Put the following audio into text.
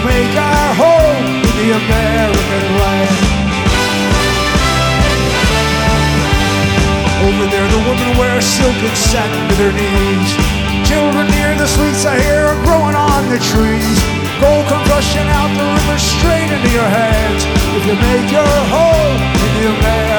make our home in the American land. Over there the women wear silk and satin to their knees. Children near the sweets I hear are growing on the trees. Gold comes rushing out the river straight into your hands if you make your home in the American land.